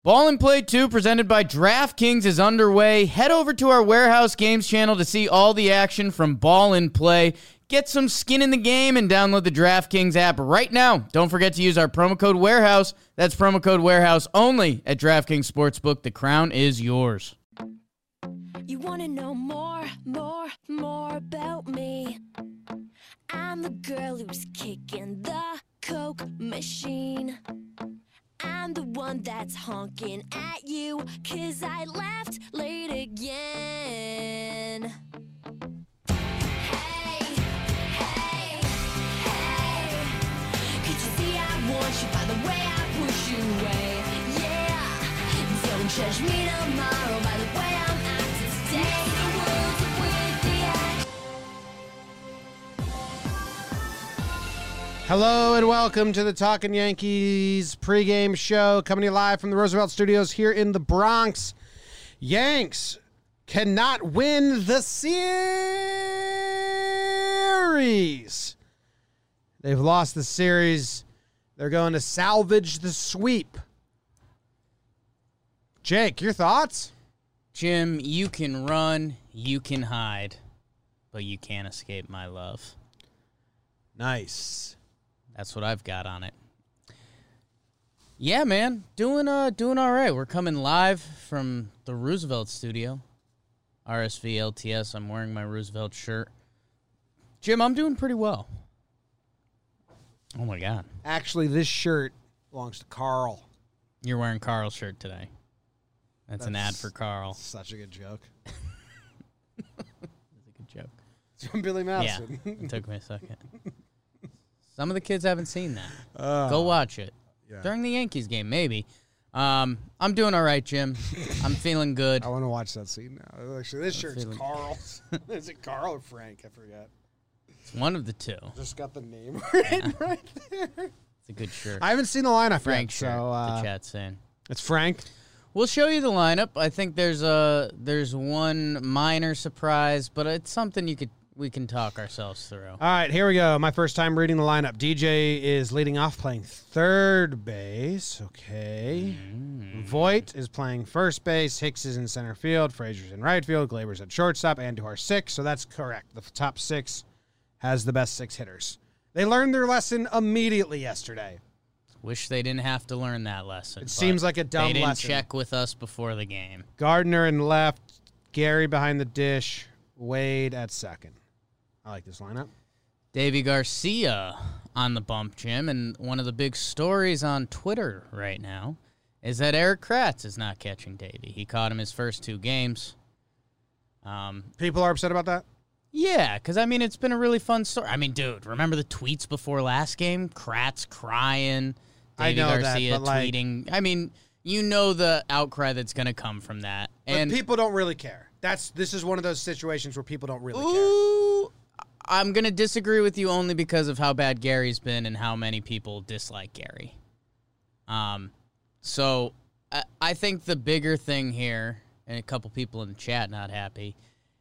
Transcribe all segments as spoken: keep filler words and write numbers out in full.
Ball and Play two, presented by DraftKings, is underway. Head over to our Warehouse Games channel to see all the action from Ball and Play. Get some skin in the game and download the DraftKings app right now. Don't forget to use our promo code Warehouse. That's promo code Warehouse only at DraftKings Sportsbook. The crown is yours. You want to know more, more, more about me? I'm the girl who's kicking the Coke machine. I'm the one that's honking at you, 'cause I left late again. Hey, hey, hey. Could you see I want you by the way I push you away? Yeah. Don't judge me tomorrow by the way I'm acting today. The world's with the act. Hello and welcome to the Talkin' Yankees pregame show, coming to you live from the Roosevelt Studios here in the Bronx. Yanks cannot win the series. They've lost the series. They're going to salvage the sweep. Jake, your thoughts? Jim, you can run, you can hide, but you can't escape my love. Nice. That's what I've got on it. Yeah, man, doing uh doing all right. We're coming live from the Roosevelt studio. R S V L T S. I'm wearing my Roosevelt shirt. Jim, I'm doing pretty well. Oh my God. Actually, this shirt belongs to Carl. You're wearing Carl's shirt today. That's, That's an ad for Carl. Such a good joke. That's a good joke. It's from Billy Madison. Yeah, it took me a second. Some of the kids haven't seen that. Uh, Go watch it. Yeah. During the Yankees game, maybe. Um, I'm doing all right, Jim. I'm feeling good. I want to watch that scene now. Actually, this I'm shirt's feeling- Carl's. Is it Carl or Frank? I forget. It's one of the two. Just got the name written right there. It's a good shirt. I haven't seen the lineup Frank yet, shirt, so uh, the chat's saying. it's Frank. We'll show you the lineup. I think there's a there's one minor surprise, but it's something you could we can talk ourselves through. All right, here we go. My first time reading the lineup. D J is leading off, playing third base. Okay. Mm. Voit is playing first base. Hicks is in center field. Frazier's in right field. Glaber's at shortstop. Andujar six. So that's correct. The top six has the best six hitters. They learned their lesson immediately yesterday. Wish they didn't have to learn that lesson. It but seems like a dumb They didn't lesson. check with us before the game. Gardner in left. Gary behind the dish. Wade at second. I like this lineup. Davy Garcia on the bump, Jim, and one of the big stories on Twitter right now is that Eric Kratz is not catching Davy. He caught him his first two games. Um, People are upset about that? yeah, because, I mean, it's been a really fun story. I mean, dude, remember the tweets before last game? Kratz crying, I Davy know that, Garcia but, like- tweeting. I mean, you know the outcry that's going to come from that. And But people don't really care. That's This is one of those situations where people don't really care. Ooh, I'm going to disagree with you only because of how bad Gary's been and how many people dislike Gary. Um, so I, I think the bigger thing here, and a couple people in the chat not happy,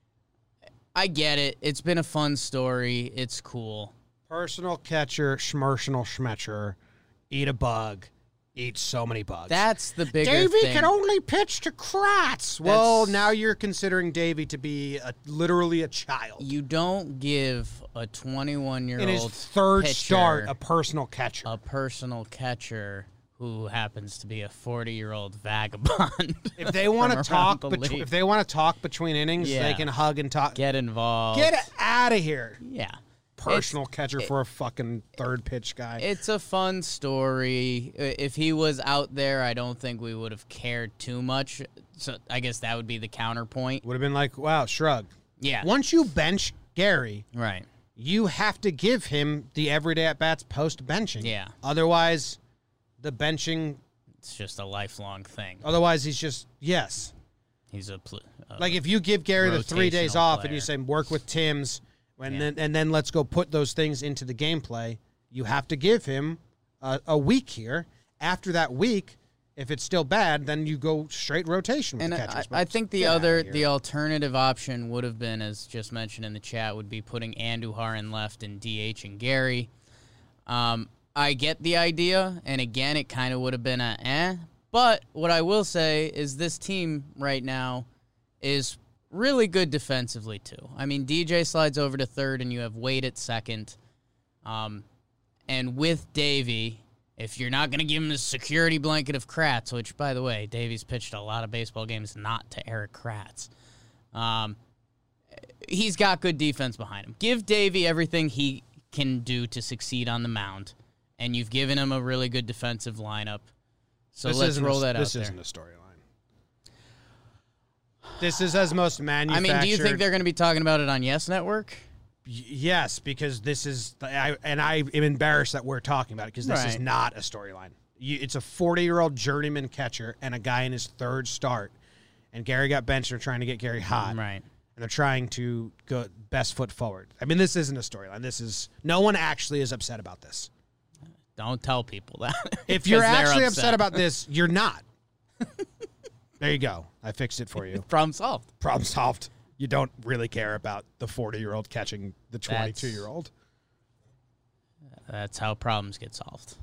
I get it. It's been a fun story. It's cool. Personal catcher, schmertional schmetcher, eat a bug, eat so many bugs. That's the bigger Davey thing. can only pitch to Kratz. Well, That's- now you're considering Davey to be a, literally a child. You don't give a twenty-one-year-old In his third pitcher start, a personal catcher. a personal catcher who happens to be a forty-year-old vagabond. If they want to from around talk, the betw- league. if they want to talk between innings, Yeah. they can hug and talk. Get involved. Get out of here. Yeah. Personal It's- catcher it- for a fucking third pitch guy. It's a fun story. I- If he was out there, I don't think we would have cared too much. So I guess that would be the counterpoint. Would have been like, wow, shrug. Yeah. Once you bench Gary, Right. you have to give him the everyday at-bats post-benching. Yeah. Otherwise, the benching, It's just a lifelong thing. otherwise he's just, yes. He's a, pl- a Like if you give Gary the three days rotational off and player. you say work with Tim's, and Yeah. then and then let's go put those things into the gameplay, you have to give him a, a week here. After that week, if it's still bad, then you go straight rotation with And the I, catchers. I think the Get outta other, here. the alternative option would have been, as just mentioned in the chat, would be putting Andujar in left and D H and Gary. Um, I get the idea, and again, it kind of would have been a eh, But what I will say is this team right now is really good defensively, too. I mean, D J slides over to third, and you have Wade at second. Um, and with Davey, if you're not going to give him the security blanket of Kratz, which, by the way, Davey's pitched a lot of baseball games not to Eric Kratz, um, he's got good defense behind him. Give Davey everything he can do to succeed on the mound, and you've given him a really good defensive lineup. So this let's roll a, that out this there. This isn't a storyline. This is as most manufactured. I mean, do you think they're going to be talking about it on Yes Network? Y- yes, because this is, I, and I am embarrassed that we're talking about it because this is Right. not a storyline. You, it's a forty-year-old journeyman catcher and a guy in his third start, and Gary got benched. They're trying to get Gary hot, Right. and they're trying to go best foot forward. I mean, this isn't a storyline. This is no one actually is upset about this. Don't tell people that. If you're 'Cause they're actually upset. upset about this, you're not. There you go. I fixed it for you. Problem solved. Problem solved. You don't really care about the forty-year-old catching the That's- twenty-two-year-old. That's how problems get solved.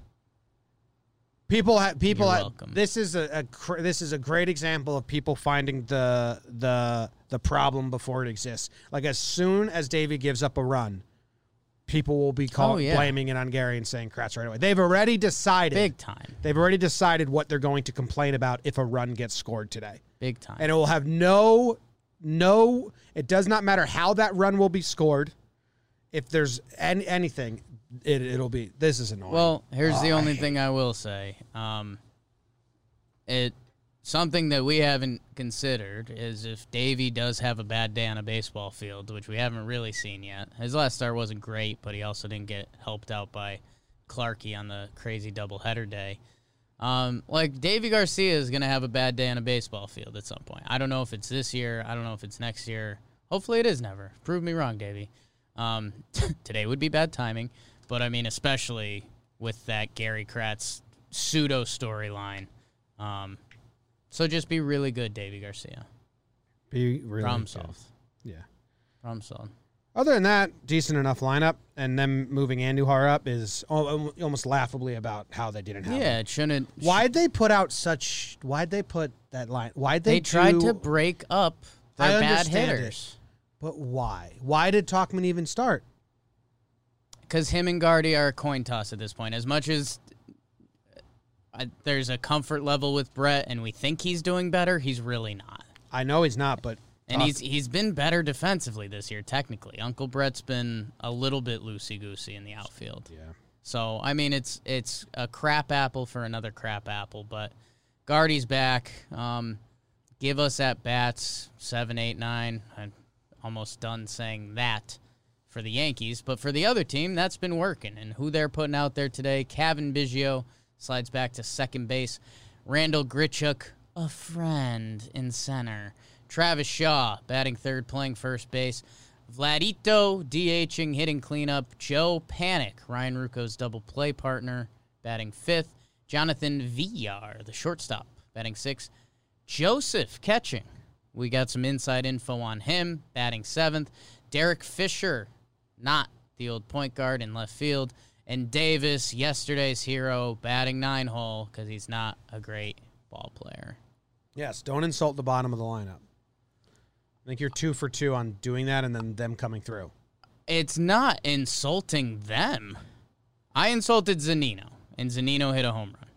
People have people. You're ha- welcome. This is a, a cr- this is a great example of people finding the the the problem before it exists. Like as soon as Davey gives up a run, people will be call- Oh, yeah. blaming it on Gary and saying Kratz right away. They've already decided. Big time. They've already decided what they're going to complain about if a run gets scored today, Big time. and it will have no no. It does not matter how that run will be scored. If there's any, anything, it, it'll be. This is annoying. Well, here's the Oh, I only hate thing I will say. Um, it something that we haven't considered is if Davey does have a bad day on a baseball field, which we haven't really seen yet. His last start wasn't great, but he also didn't get helped out by Clarkey on the crazy doubleheader day. Um, like Davey Garcia is going to have a bad day on a baseball field at some point. I don't know if it's this year. I don't know if it's next year. Hopefully it is never. Prove me wrong, Davey. Um, today would be bad timing, but I mean, especially with that Gary Kratz pseudo storyline. Um, so just be really good, Davey Garcia. be really Problem good. solved. Yeah. Problem solved. Other than that, decent enough lineup, and them moving Andujar up is al- almost laughably about how they didn't have Yeah, him. it shouldn't. Why'd they put out such? Why'd they put that line? Why'd they? They tried do- to break up I their bad understand it. hitters. But why? Why did Talkman even start? Because him and Gardy are a coin toss at this point. As much as I, there's a comfort level with Brett, and we think he's doing better, he's really not. I know he's not, but And Talk- he's he's been better defensively this year, technically. Uncle Brett's been a little bit loosey-goosey in the outfield. yeah. So, I mean, it's it's a crap apple for another crap apple, but Gardy's back. Um, give us at bats, seven, eight, nine. I'm almost done saying that for the Yankees, but for the other team, that's been working. And who they're putting out there today, Kevin Biggio slides back to second base. Randall Grichuk, a friend, in center. Travis Shaw batting third, playing first base. Vladito DHing, hitting cleanup. Joe Panic, Ryan Rucco's double play partner, batting fifth. Jonathan Villar, the shortstop, batting sixth. Joseph catching. We got some inside info on him, batting seventh. Derek Fisher, not the old point guard, in left field. And Davis, yesterday's hero, batting nine hole because he's not a great ball player. Yes, don't insult the bottom of the lineup. I think you're two for two on doing that and then them coming through. It's not insulting them. I insulted Zanino, and Zanino hit a home run.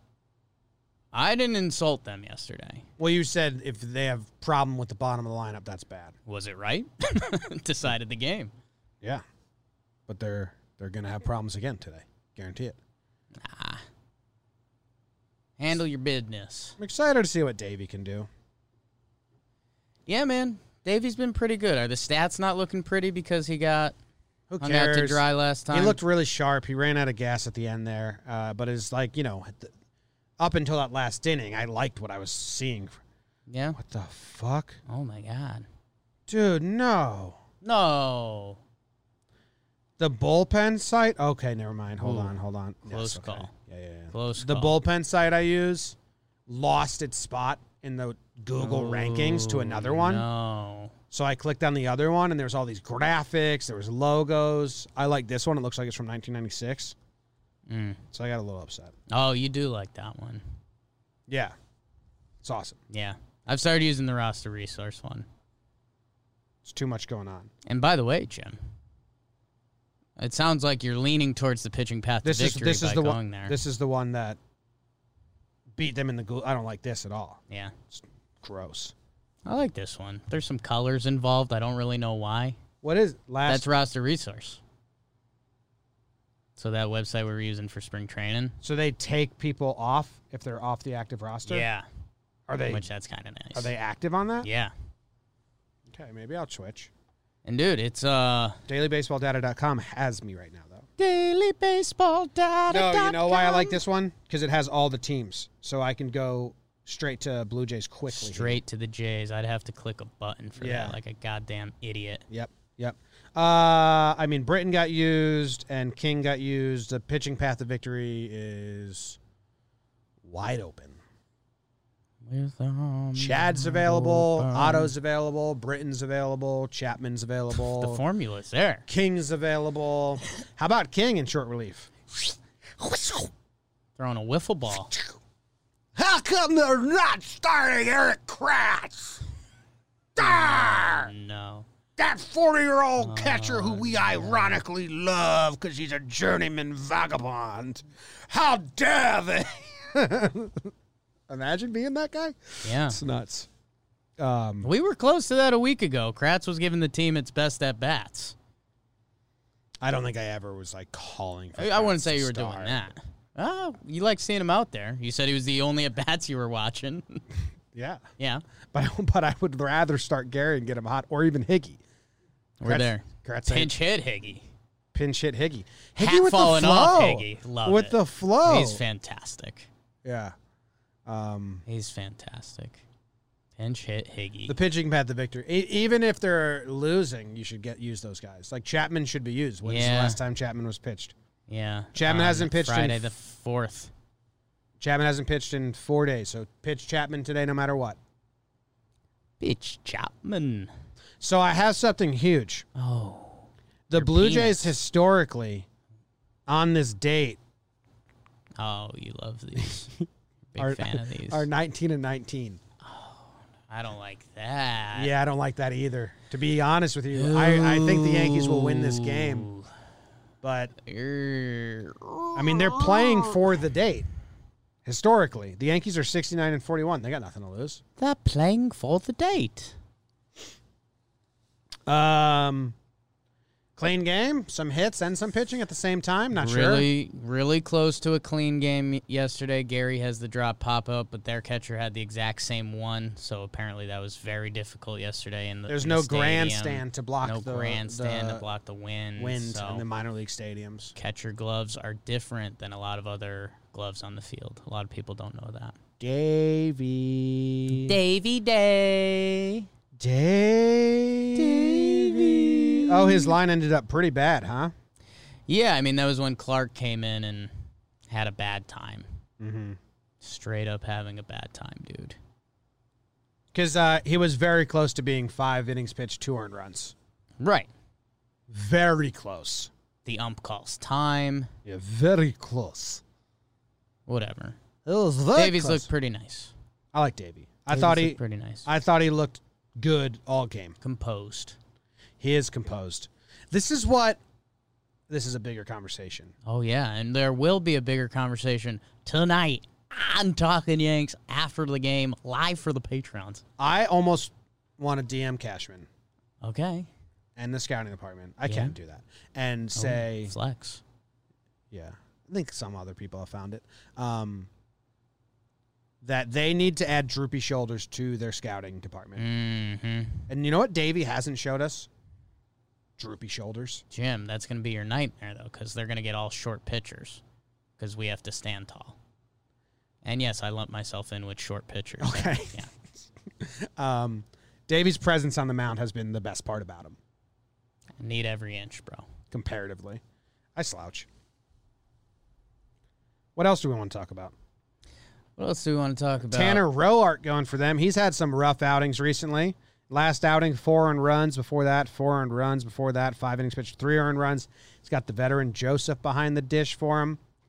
I didn't insult them yesterday. Well, you said if they have problem with the bottom of the lineup, that's bad. Was it right? Decided the game. Yeah. But they're they're going to have problems again today. Guarantee it. Nah. Handle your business. I'm excited to see what Davey can do. Yeah, man. Davey's been pretty good. Are the stats not looking pretty because he got Who hung out to cares? dry last time? He looked really sharp. He ran out of gas at the end there. Uh, but it's like, you know, at the, up until that last inning, I liked what I was seeing. Yeah? What the fuck? Oh, my God. Dude, no. No. The bullpen site? Okay, never mind. Hold Ooh, on, hold on. close okay. call. Yeah, yeah, yeah. Close The call. bullpen site I use lost its spot in the Google rankings to another one. No. So I clicked on the other one, and there's all these graphics. There was logos. I like this one. It looks like it's from nineteen ninety-six. Mm. So I got a little upset. Oh, you do like that one. Yeah. It's awesome. Yeah. I've started using the roster resource one. It's too much going on. And by the way, Jim, it sounds like you're leaning towards the pitching path This to is victory this by is the going one. there. This is the one that beat them in the. Gl- I don't like this at all. Yeah. It's gross. I like this one. There's some colors involved. I don't really know why. What is last? That's roster resource. So that website we were using for spring training. So they take people off if they're off the active roster. Yeah. Are they? Which that's kind of nice. Are they active on that? Yeah. Okay, maybe I'll switch. And dude, it's uh daily baseball data dot com has me right now though. daily baseball data. No, you know why I like this one? Because it has all the teams, so I can go straight to Blue Jays quickly. Straight to the Jays. I'd have to click a button for Yeah. that, like a goddamn idiot. Yep, yep. Uh, I mean, Britton got used and King got used. The pitching path to victory is wide open. With um, Chad's available. open. Otto's available. Britton's available. Chapman's available. The formula's there. King's available. How about King in short relief? Throwing a wiffle ball. How come they're not starting Eric Kratz? Darn! No. That forty-year-old catcher who we ironically love because he's a journeyman vagabond. How dare they? Imagine being that guy. Yeah. It's nuts. Um, We were close to that a week ago. Kratz was giving the team its best at bats. I don't think I ever was like calling for I, I wouldn't Kratz say to you were start. doing that. Oh, you like seeing him out there. You said he was the only at bats you were watching. Yeah. Yeah. But, but I would rather start Gary and get him hot, or even Higgy. We're Kratz- there. Kratz Pinch hit Higgy. Pinch hit Higgy. Hat Higgy with falling the flow. off Higgy. Love with it. the flow. He's fantastic. Yeah. Um, He's fantastic. Pinch hit Higgy. the pitching path to victory. E- even if they're losing, you should get use those guys. Like Chapman should be used. When's the Yeah. last time Chapman was pitched? yeah. Chapman on hasn't pitched in Friday f- the fourth. Chapman hasn't pitched in four days, so pitch Chapman today no matter what. Bitch Chapman. So I have something huge. Oh. The Your Blue penis. Jays historically, on this date, Oh, you love these. Big are, fan of these. are nineteen and nineteen. I don't like that. Yeah, I don't like that either. To be honest with you, I, I think the Yankees will win this game. But, I mean, they're playing for the date. Historically, the Yankees are sixty-nine and forty-one. They got nothing to lose. They're playing for the date. Um, clean game, some hits and some pitching at the same time. Not sure. Really, really close to a clean game yesterday. Gary has the drop pop up, but their catcher had the exact same one. So apparently that was very difficult yesterday. In the There's in no the stadium. grandstand to block no the grandstand the to block the wind. wind so in the minor league stadiums. catcher gloves are different than a lot of other gloves on the field. A lot of people don't know that. Davey. Davy Day. Davey. Oh, his line ended up pretty bad, huh? Yeah, I mean, that was when Clark came in and had a bad time. Mm-hmm. Straight up having a bad time, dude. Because uh, he was very close to being five innings pitched, two earned runs. Right. Very close. The ump calls time. Yeah, very close. Whatever. It was very Davies close. looked pretty nice. I like Davey. I Davies thought he. looked pretty nice. I thought he looked good all game. Composed. He is composed. This is what. This is a bigger conversation. Oh, yeah, and there will be a bigger conversation tonight on Talking Yanks after the game, live for the Patreons. I almost want to D M Cashman Okay. and the scouting department. I Yeah. can't do that. And say, Oh, flex. yeah, I think some other people have found it. Um, that they need to add droopy shoulders to their scouting department. Mm-hmm. And you know what Davey hasn't showed us? Droopy shoulders. Jim, that's going to be your nightmare, though, because they're going to get all short pitchers because we have to stand tall. And, yes, I lump myself in with short pitchers. Okay. Yeah. Um, Davey's presence on the mound has been the best part about him, I need every inch, bro. comparatively. I slouch. What else do we want to talk about? What else do we want to talk about? Tanner Roark going for them. He's had some rough outings recently. Last outing, four earned runs. Before that, four earned runs. Before that, five innings pitched, three earned runs. He's got the veteran Joseph behind the dish for him.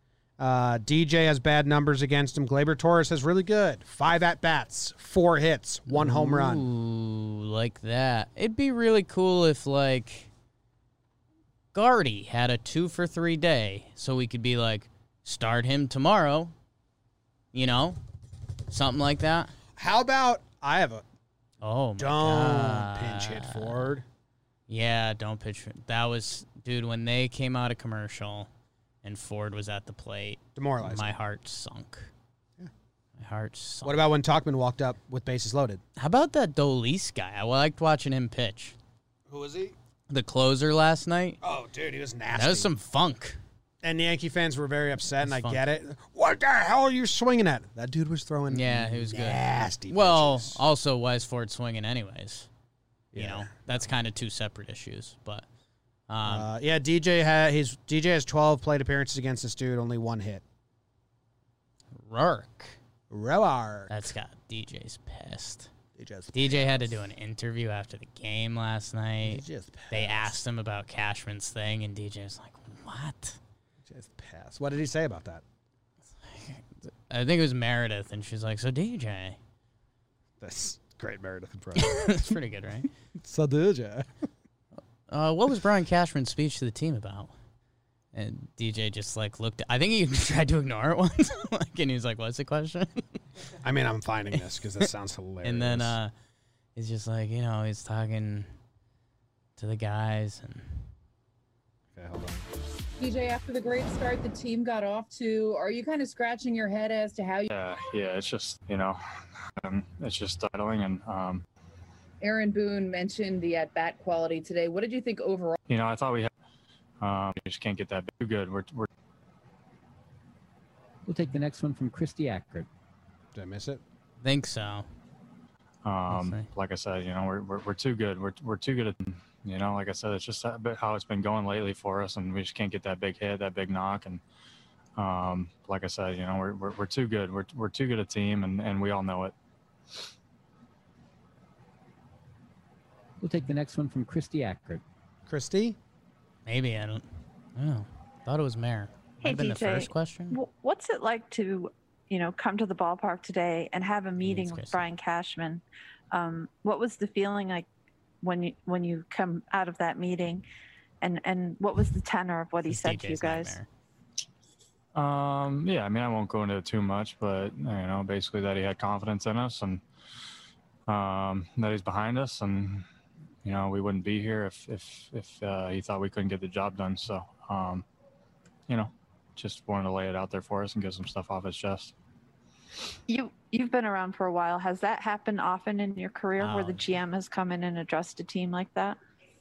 Uh, D J has bad numbers against him. Gleyber Torres has really good. Five at-bats, four hits, one home run. Ooh, like that. It'd be really cool if, like, Gardy had a two for three day, so we could be like, start him tomorrow. You know? Something like that. How about, I have a, Oh, my don't God. pinch hit Ford. Yeah, don't pitch. That was, dude, when they came out of commercial and Ford was at the plate, Demoralizing. my heart sunk. Yeah. My heart sunk. What about when Talkman walked up with bases loaded? How about that Dolis guy? I liked watching him pitch. Who was he? The closer last night. Oh, dude, he was nasty. That was some funk. And Yankee fans were very upset, and I That's get it. What the hell are you swinging at? That dude was throwing Yeah, he was good. nasty Well, pitches. also, why is Ford swinging anyways? You Yeah. know, that's kind of two separate issues. But, um, Uh, yeah, D J has his D J has twelve plate appearances against this dude, only one hit. Rourke. Roar. That's got D J's pissed. D J's D J had to do an interview after the game last night. D J's They asked him about Cashman's thing, and D J was like, what? D J's pass. What did he say about that? I think it was Meredith, and she's like, so D J. That's great, Meredith and Pro. That's pretty good, right? So D J. Uh, what was Brian Cashman's speech to the team about? And D J just like looked. I think he tried to ignore it once, like, and he was like, "What's the question?" I mean, I'm finding this because that sounds hilarious. And then uh, he's just like, you know, he's talking to the guys, and okay, hold on. D J, after the great start the team got off to, are you kind of scratching your head as to how you? Yeah, yeah, it's just, you know, um, it's just settling, and um, Aaron Boone mentioned the at-bat quality today. What did you think overall? you know, I thought we had, um, we just can't get that too good. We're, we're We'll take the next one from Christy Ackert. Did I miss it? think so. um, see. like I said, you know, we're, we're we're too good. We're we're too good at, you know, like I said, it's just a bit how it's been going lately for us, and we just can't get that big hit, that big knock, and um, like I said, you know, we're we're, we're too good. We're we're too good a team, and, and we all know it. We'll take the next one from Christy Ackert. Christy? Maybe I don't. I don't know. Thought it was Mayor. Might Hey, have been the D J. first question. Wh- What's it like to, you know, come to the ballpark today and have a meeting with Christy. Brian Cashman? Um, what was the feeling like when you when you come out of that meeting, and and what was the tenor of what he It's said to you D J's guys? nightmare. Um, yeah, I mean, I won't go into it too much, but you know, basically that he had confidence in us, and um, that he's behind us, and you know, we wouldn't be here if if if uh, he thought we couldn't get the job done. So, um, you know, just wanted to lay it out there for us and get some stuff off his chest. You you've been around for a while. Has that happened often in your career where Oh, the G M has come in and addressed a team like that?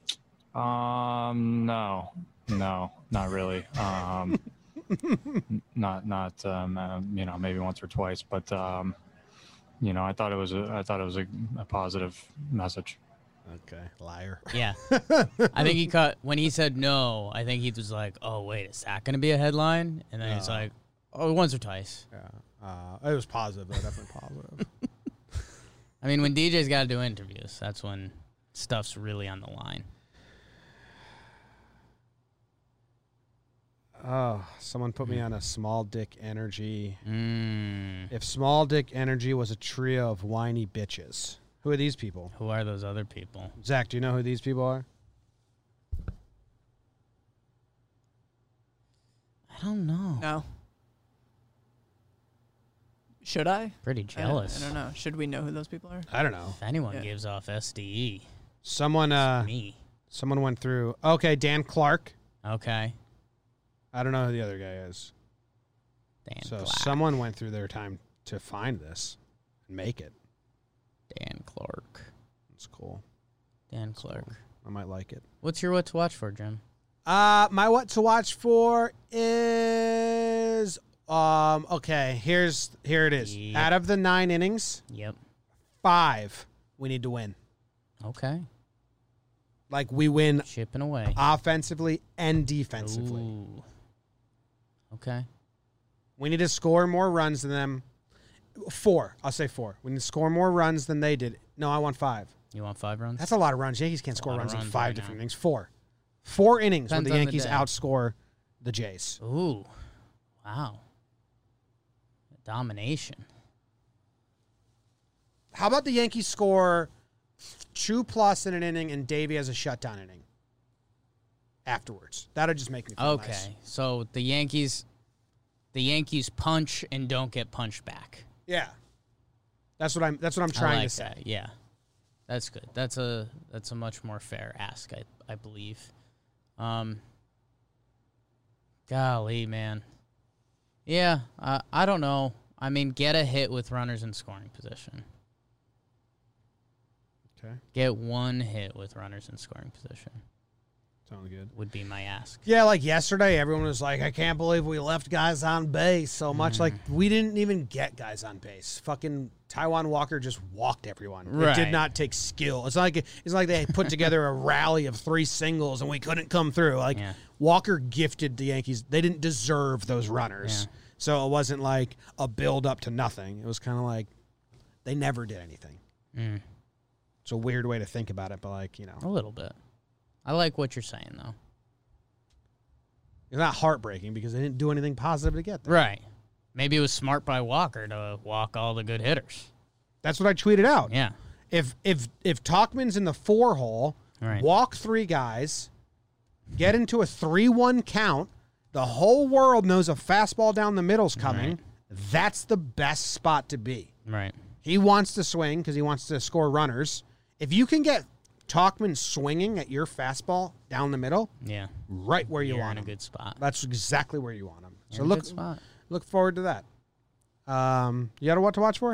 Um, no, no, not really. Um, n- not not um, uh, you know, maybe once or twice, but um, you know, I thought it was a I thought it was a, a positive message. Okay, liar. Yeah. I think he cut when he said no. I think he was like, "Oh wait, is that going to be a headline?" And then he's No. like, "Oh, once or twice." Yeah, uh, it was positive though, definitely positive. I mean, when D J's got to do interviews, that's when stuff's really on the line. Oh, someone put me on a small dick energy. Mm. If small dick energy was a trio of whiny bitches, who are these people? Who are those other people? Zach, do you know who these people are? I don't know. No. Should I? Pretty I don't- jealous. I don't know. Should we know who those people are? I don't know. If anyone Yeah. gives off S D E, Someone, uh, me. someone went through. Okay, Dan Clark. Okay. I don't know who the other guy is. Dan so Clark. someone went through their time to find this and make it. Dan Clark. It's cool. Dan Clark. cool. I might like it. What's your what to watch for, Jim? Uh, my what to watch for is um. Okay, here's here it is. Yep. Out of the nine innings, Yep. five we need to win. Okay. Like we win Chipping away. offensively and defensively. Ooh. Okay. We need to score more runs than them. Four. I'll say four. We need to score more runs than they did. No, I want five. You want five runs? That's a lot of runs. Yankees can't That's a score lot of runs in runs five right different now. innings. Four. Four innings Depends where the on the Yankees day. outscore the Jays. Ooh. Wow. domination. How about the Yankees score two plus in an inning and Davey has a shutdown inning afterwards? That'll just make me feel Okay, nice. so the Yankees, the Yankees punch and don't get punched back. Yeah, that's what I'm. That's what I'm trying I like to say. that. Yeah, that's good. That's a that's a much more fair ask, I I believe. Um, golly, man. Yeah, uh, I don't know. I mean, get a hit with runners in scoring position. Okay, Get one hit with runners in scoring position sounds good. would be my ask. Yeah, like yesterday, everyone was like, "I can't believe we left guys on base so much." Like we didn't even get guys on base. Fucking Taijuan Walker just walked everyone. It Right. did not take skill. It's like it's like they put together a rally of three singles and we couldn't come through. Like Yeah. Walker gifted the Yankees. They didn't deserve those runners. Yeah. So it wasn't like a build up to nothing. It was kind of like they never did anything. Mm, It's a weird way to think about it, but like, you know, a little bit. I like what you're saying, though. it's not heartbreaking because they didn't do anything positive to get there. Right. Maybe it was smart by Walker to walk all the good hitters. That's what I tweeted out. Yeah. If if if Talkman's in the four hole, Right. walk three guys, get into a three one count, the whole world knows a fastball down the middle's coming. Right. That's the best spot to be. Right. He wants to swing because he wants to score runners. If you can get Talkman swinging at your fastball down the middle, Yeah. right where you You're want in a him. good spot. That's exactly where you want him. You're So in a look good spot. look forward to that. Um, you got what to watch for?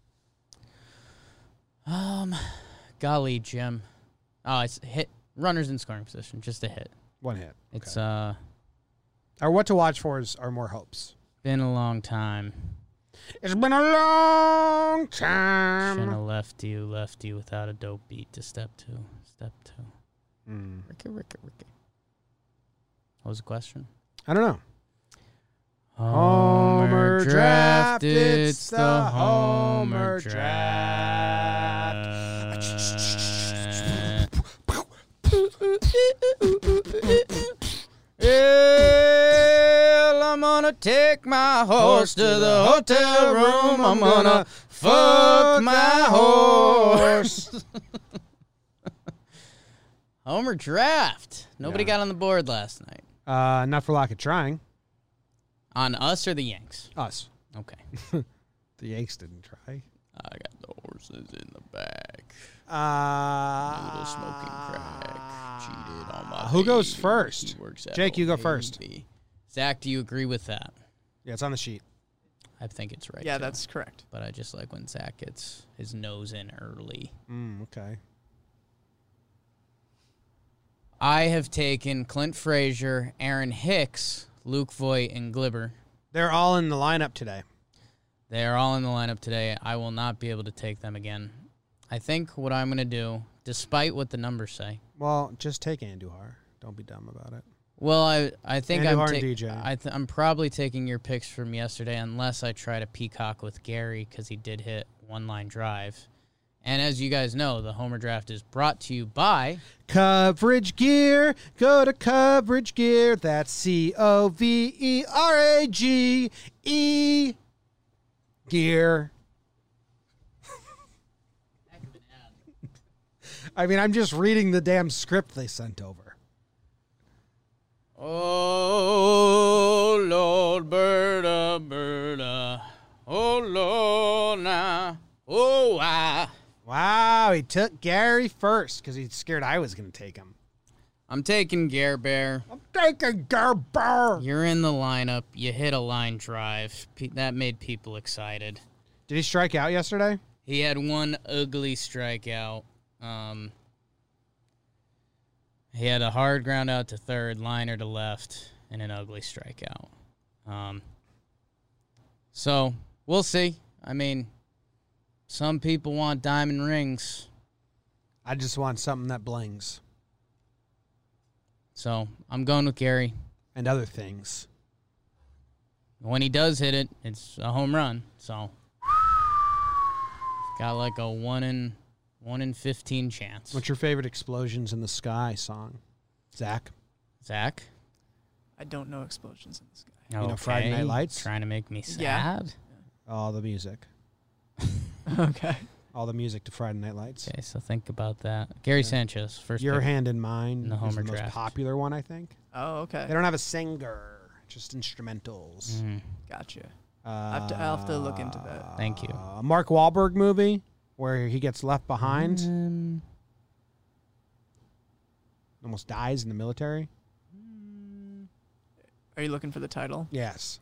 Um, golly, Jim. Oh, it's hit runners in scoring position. Just a hit. One hit. It's uh Or what to watch for is our more hopes. been a long time. It's been a long Shouldn't time. have left you, left you without a dope beat to step two. Step two. Mm. Ricky, Ricky, Ricky. What was the question? I don't know. Homer draft, draft. it's It's the the Homer Homer draft. Well, I'm gonna take my horse to the hotel room. I'm gonna fuck my horse. Homer draft. Nobody Yeah. got on the board last night. Uh, not for lack of trying. On us or the Yanks? Us. Okay. The Yanks didn't try. I got the horses in the back. Uh, Little smoking crack. Cheated on my who goes baby. first? He works at Jake, you go Old first. Navy. Zach, do you agree with that? Yeah, it's on the sheet. I think it's right. Yeah, too. that's correct. But I just like when Zach gets his nose in early. Mm, okay. I have taken Clint Frazier, Aaron Hicks, Luke Voigt, and Glibber. They're all in the lineup today. They are all in the lineup today. I will not be able to take them again. I think what I'm going to do, despite what the numbers say. Well, just take Andujar. Don't be dumb about it. Well, I I think Andujar I'm and ta- D J. I th- I'm probably taking your picks from yesterday, unless I try to peacock with Gary because he did hit one line drive. And as you guys know, the Homer Draft is brought to you by Coverage Gear. Go to Coverage Gear. That's C O V E R A G E. Gear. I mean, I'm just reading the damn script they sent over. Oh, Lord, Berta, Berta. Oh, Lord, now. Oh, I. Wow, he took Gary first because he's scared I was going to take him. I'm taking Gare Bear. I'm taking Gerber. You're in the lineup. You hit a line drive. Pe- that made people excited. Did he strike out yesterday? He had one ugly strikeout. Um, he had a hard ground out to third, liner to left, and an ugly strikeout. Um, so we'll see. I mean, some people want diamond rings. I just want something that blings. So I'm going with Gary. And other things. When he does hit it, it's a home run. So got like a one in one in fifteen chance. What's your favorite Explosions in the Sky song? Zach? Zach? I don't know explosions in the sky. You know Friday Night Lights? Trying to make me sad. Yeah. All the music. Okay. All the music to Friday Night Lights. Okay, so think about that. Gary Sanchez, first Your pick. Hand in Mine in the is Homer the most draft. popular one, I think. Oh, okay. They don't have a singer, just instrumentals. Mm, Gotcha. Uh, I have to, I'll have to look into that. thank you. A Mark Wahlberg movie where he gets left behind, Um, almost dies in the military. Are you looking for the title? Yes.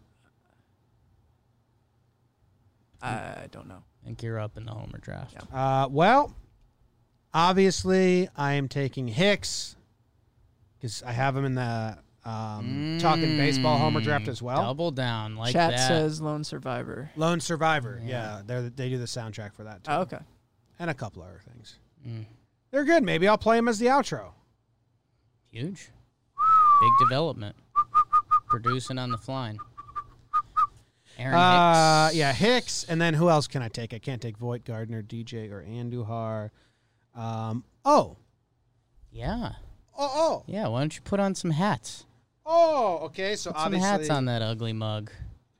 I don't know. I think you're up in the Homer draft. Yeah. Uh, well, obviously, I am taking Hicks because I have him in the um, Talking Baseball Homer draft as well. Double down like Chat that. says Lone Survivor. Lone Survivor. Yeah. Yeah, they they do the soundtrack for that too. Oh, okay. And a couple other things. Mm, They're good. Maybe I'll play him as the outro. huge. Big development. Producing on the fly. Aaron Uh, Hicks. yeah, Hicks, and then who else can I take? I can't take Voight Gardner, D J, or Andujar. Um, oh, Yeah. oh, oh, Yeah, why don't you put on some hats? oh. Okay, so Put some obviously, hats on that ugly mug.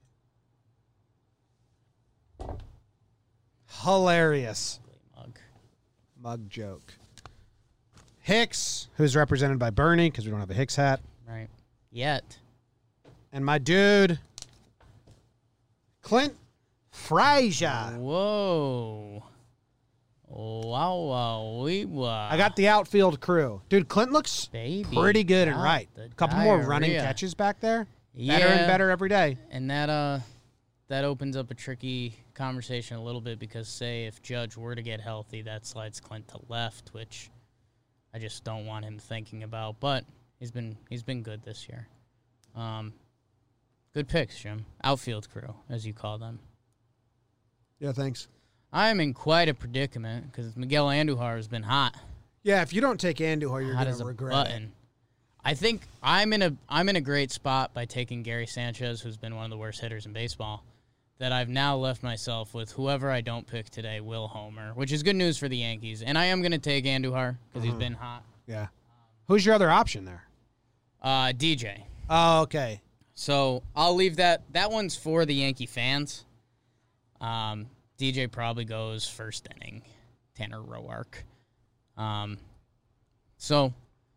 hilarious Ugly mug. mug joke. Hicks, who's represented by Bernie because we don't have a Hicks hat, Right. Yet. and my dude, Clint Frazier. Whoa. Wow, wow, wee, wow. I got the outfield crew, dude. Clint looks Baby pretty good and got right. the A couple more running diarrhea. catches back there. Yeah. Better and better every day. And that uh that opens up a tricky conversation a little bit because say if Judge were to get healthy, that slides Clint to left, which I just don't want him thinking about. But he's been he's been good this year. Um good picks, Jim. Outfield crew, as you call them. Yeah, thanks. I'm in quite a predicament because Miguel Andujar has been hot. Yeah, if you don't take Andujar, you're hot gonna as a regret button. it. I think I'm in a I'm in a great spot by taking Gary Sanchez, who's been one of the worst hitters in baseball. That I've now left myself with whoever I don't pick today will homer, which is good news for the Yankees. And I am going to take Andujar because he's been hot. Yeah. Who's your other option there? Uh, D J. Oh, okay. So I'll leave that. That one's for the Yankee fans. Um, D J probably goes first inning. Tanner Roark. Um, so,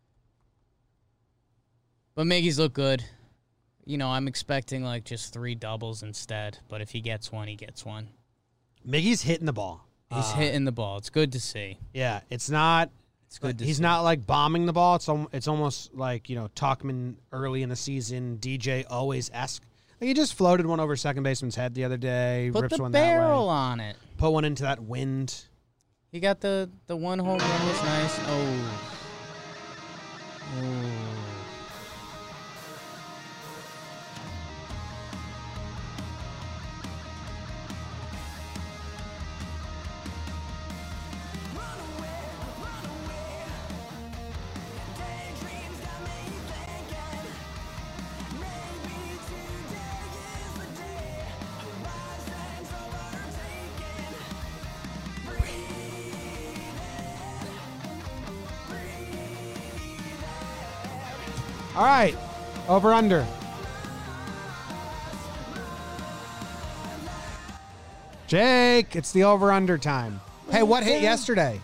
but Miggy's look good. You know, I'm expecting like just three doubles instead. But if he gets one, he gets one. Miggy's hitting the ball. He's Uh, hitting the ball. It's good to see. Yeah, it's not. It's good to He's see. not like bombing the ball. It's al- it's almost like, you know, Talkman early in the season. D J always esque. Like he just floated one over second baseman's head the other day. Put rips the one barrel that way. on it. Put one into that wind. He got the the one home run was nice. Oh. Oh. All right, over under. Jake, it's the over under time. Hey, what hit yesterday?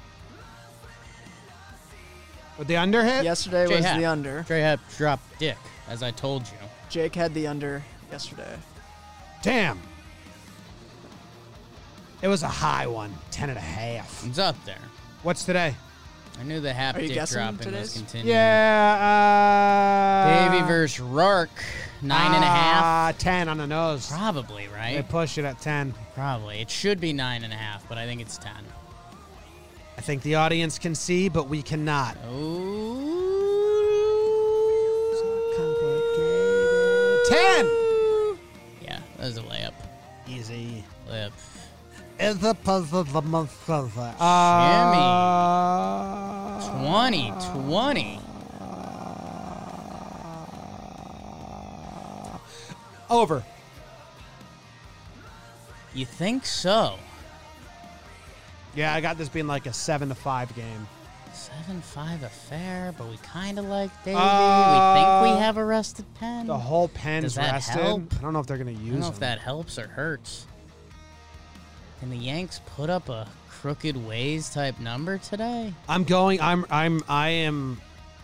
Would the under hit? Yesterday Jay was Happ. the under. Trey Happ dropped dick, as I told you. Jake had the under yesterday. Damn. It was a high one, ten and a half. It's up there. What's today? I knew the Happ Are you dick guessing dropping was today's? continuing. Yeah. Uh, Davey versus Rourke, nine and a half. Uh, ten on the nose. Probably, They right? push it at ten. Probably. It should be nine and a half, but I think it's ten. I think the audience can see, but we cannot. Oh. Ten. Yeah, that was a layup. Easy. Layup. It's a puzzle, the month puzzle. Uh, twenty twenty. Over. You think so? Yeah, I got this being like a seven to five game. seven five affair, but we kind of like Davey. Uh, we think we have a rested pen. The whole pen's Does that rested. help? I don't know if they're going to I use don't know them. if that helps or hurts. Can the Yanks put up a crooked ways type number today? I'm going. I'm. I'm. I am.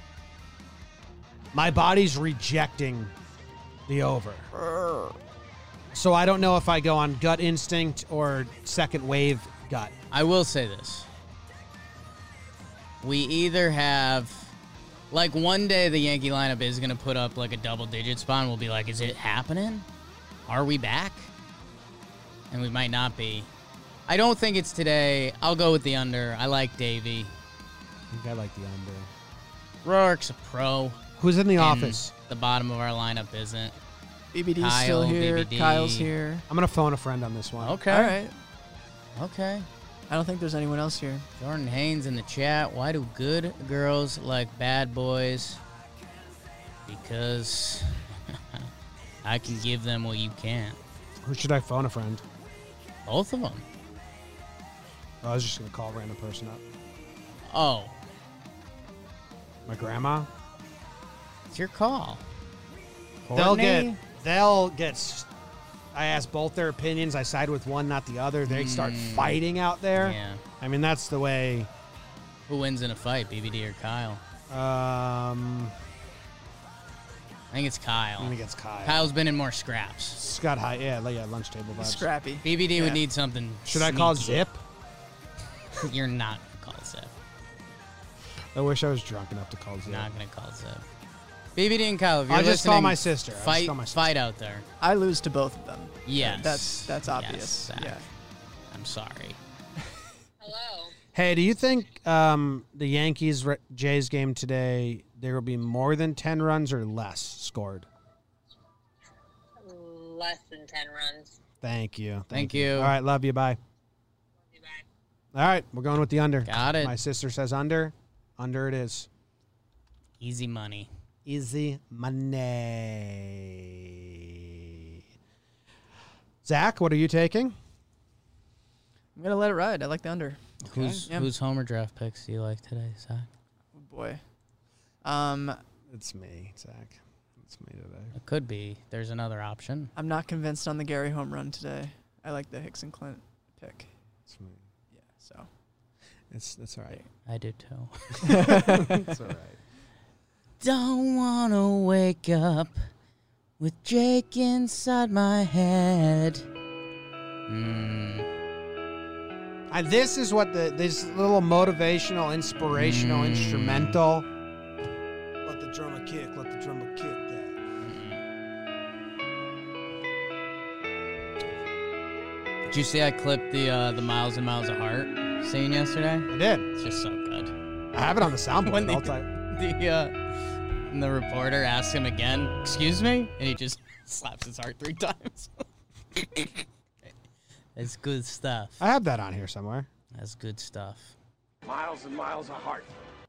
My body's rejecting the over. So I don't know if I go on gut instinct or second wave gut. I will say this. We either have, like, one day the Yankee lineup is going to put up, like, a double-digit spot, and we'll be like, is it happening? Are we back? And we might not be. I don't think it's today. I'll go with the under. I like Davey. I think I like the under. Rourke's a pro. Who's in the and office? The bottom of our lineup isn't. B B D's Kyle, still here. B B D. Kyle's here. I'm going to phone a friend on this one. Okay. All right. Okay. I don't think there's anyone else here. Jordan Haynes in the chat. Why do good girls like bad boys? Because I can give them what you can't. Who should I phone a friend? Both of them. Oh, I was just going to call a random person up. Oh, My grandma? it's your call. They'll Courtney? get, they'll get, s- I ask both their opinions. I side with one, not the other. They start Mm. fighting out there. Yeah. I mean, that's the way. Who wins in a fight, B B D or Kyle? Um, I think it's I Kyle. think it's Kyle. Kyle's been in more scraps. Scott High. Yeah, like, yeah, lunch table vibes. Scrappy. B B D would Yeah. need something. Should I call sneaky. Zip? You're not gonna call Zip. I wish I was drunk enough to call Zip. Not gonna call Zip. B B D and Kyle, if you're I'll just call listening, my sister. I'll just Fight, call my sister. fight out there. I lose to both of them. Yes. That's that's Yes, obvious. Zach. Yeah. I'm sorry. Hey, do you think um, the Yankees Re- Jays game today there will be more than ten runs or less scored? Less than ten runs. Thank you. Thank you. All right, love you. Bye. All right, we're going with the under. Got it. My sister says under. Under it is. Easy money. Easy money. Zach, what are you taking? I'm gonna let it ride. I like the under. Who's Yeah. whose homer draft picks do you like today, Zach? Oh boy. Um, It's me, Zach. It's me today. It could be. There's another option. I'm not convinced on the Gary home run today. I like the Hicks and Clint pick. It's me. Yeah. So. It's that's all right. I do too. It's all right. Don't wanna wake up with Jake inside my head. Hmm. And this is what the this little motivational, inspirational, Mm. instrumental. Let the drummer kick. Let the drummer kick that. Did you see I clipped the uh, the Miles and Miles of Heart scene yesterday? I did. It's just so good. I have it on the soundboard When all the- the time. The uh, and the reporter asks him again, "Excuse me," and he just slaps his heart three times. It's good stuff. I have that on here somewhere. That's good stuff. Miles and miles of heart.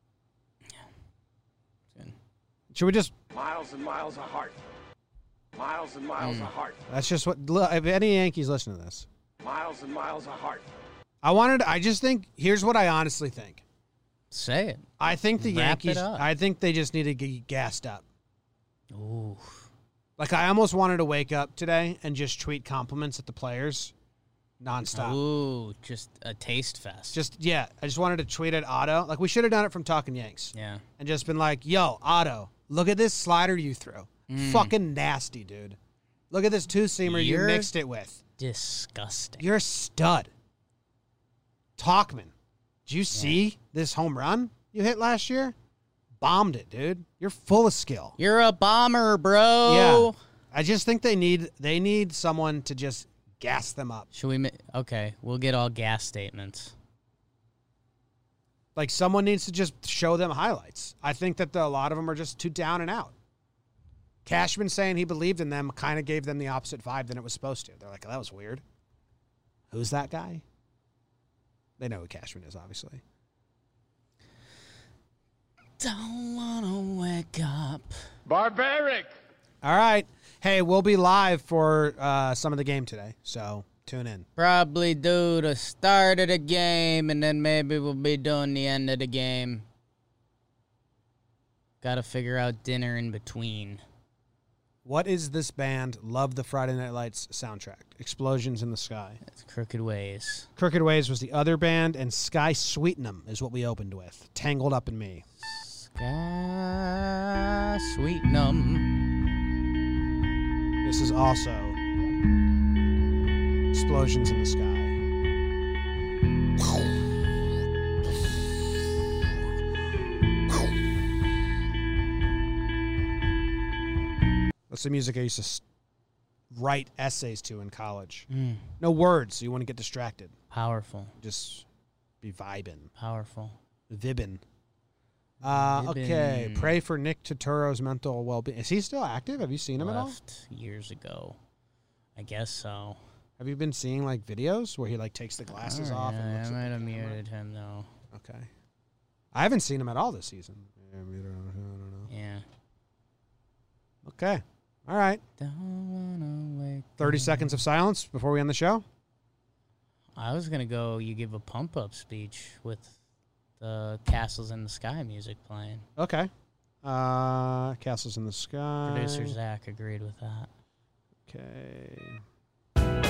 Good. Should we just? Miles and miles of heart. Miles and miles Mm. of heart. That's just what. look, If any Yankees listen to this, Miles and miles of heart. I wanted. I just think. Here's what I honestly think. Say it. I think the Wrap it Yankees. up. I think they just need to get gassed up. Ooh. Like I almost wanted to wake up today and just tweet compliments at the players, nonstop. Ooh, just a taste fest. Just yeah, I just wanted to tweet at Otto. Like we should have done it from Talking Yanks. Yeah. And just been like, "Yo, Otto, look at this slider you threw. Mm. Fucking nasty, dude. Look at this two seamer you You're mixed it with. disgusting." You're a stud." Talkman, did you see this home run you hit last year? Bombed it, dude. You're full of skill. You're a bomber, bro. Yeah. I just think they need they need someone to just gas them up. Should we? Ma- okay, we'll get all gas statements. Like someone needs to just show them highlights. I think that the, a lot of them are just too down and out. Cashman saying he believed in them kind of gave them the opposite vibe than it was supposed to. They're like, oh, that was weird. Who's that guy? They know who Cashman is, obviously. Don't wanna wake up. Barbaric. All right. Hey, we'll be live for uh, some of the game today, so tune in. Probably do the start of the game, and then maybe we'll be doing the end of the game. Got to figure out dinner in between. What is this band? Love the Friday Night Lights soundtrack. Explosions in the Sky. It's Crooked Ways. Crooked Ways was the other band, and Sky Sweeten'em is what we opened with. Tangled Up in Me. Sky Sweeten'em. This is also Explosions in the Sky. That's the music I used to s- write essays to in college. Mm. No words, so you want to get distracted. Powerful. Just be vibing. Powerful. Vibbin'. Uh, okay, Vibbin'. pray for Nick Turturro's mental well-being. Is he still active? Have you seen him at all? Left years ago. I guess so. Have you been seeing like videos where he like takes the glasses Oh, off? yeah, and looks I at might the have camera? muted him though. Okay. I haven't seen him at all this season. Yeah, I don't know. Yeah. Okay. All right. thirty seconds of silence before we end the show. I was gonna go. You give a pump up speech with the Castles in the Sky music playing. Okay. Uh, Castles in the Sky. Producer Zach agreed with that. Okay.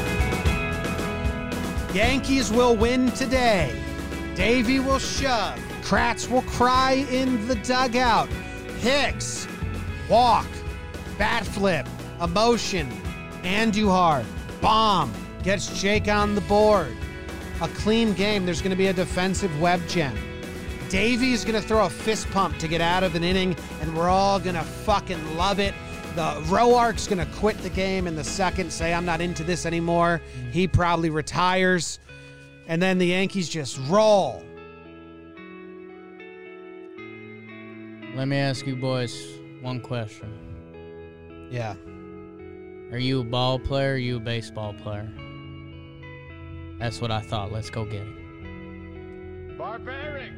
Yankees will win today. Davey will shove. Kratz will cry in the dugout. Hicks, walk, bat flip, emotion, Andujar, bomb, gets Jake on the board. A clean game. There's going to be a defensive web gem. Davey's going to throw a fist pump to get out of an inning, and we're all going to fucking love it. The Roark's going to quit the game in the second, say, I'm not into this anymore. He probably retires. And then the Yankees just roll. Let me ask you boys one question. Yeah. Are you a ball player or are you a baseball player? That's what I thought. Let's go get it. Barbaric.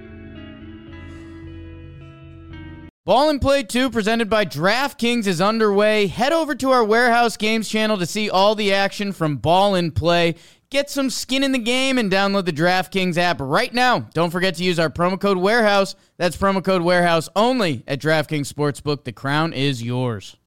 Ball and Play two, presented by DraftKings, is underway. Head over to our Warehouse Games channel to see all the action from Ball and Play. Get some skin in the game and download the DraftKings app right now. Don't forget to use our promo code Warehouse. That's promo code Warehouse only at DraftKings Sportsbook. The crown is yours.